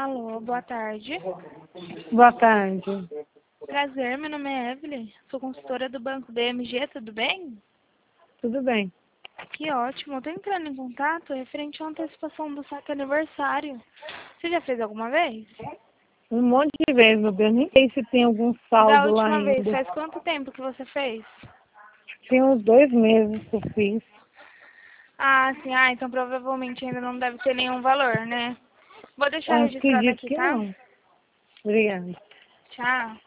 Alô, boa tarde. Boa tarde. Prazer, meu nome é Evelyn. Sou consultora do Banco BMG, tudo bem? Tudo bem. Que ótimo. Eu tô entrando em contato referente à antecipação do saque aniversário. Você já fez alguma vez? Um monte de vezes, meu Deus. Nem sei se tem algum Da saldo lá última vez, ainda. faz quanto tempo que você fez? Tem uns 2 meses que eu fiz. Ah, sim. Ah, então provavelmente ainda não deve ter nenhum valor, né? Vou deixar registrado Acredito aqui, que tá? não. Obrigada. Tchau.